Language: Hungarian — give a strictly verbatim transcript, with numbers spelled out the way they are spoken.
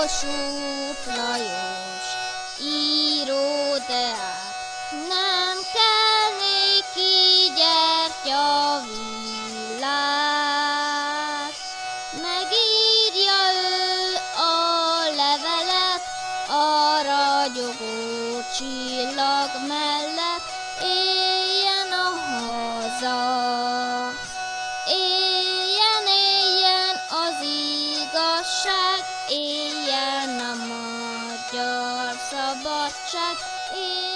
Kossuth Lajos, író teát, nem kell néki gyertyavillát. Megírja ő a levelet a ragyogó csillag mellett, éljen a haza. Éljen, éljen az igazság, éljen a magyar szabadság, éljen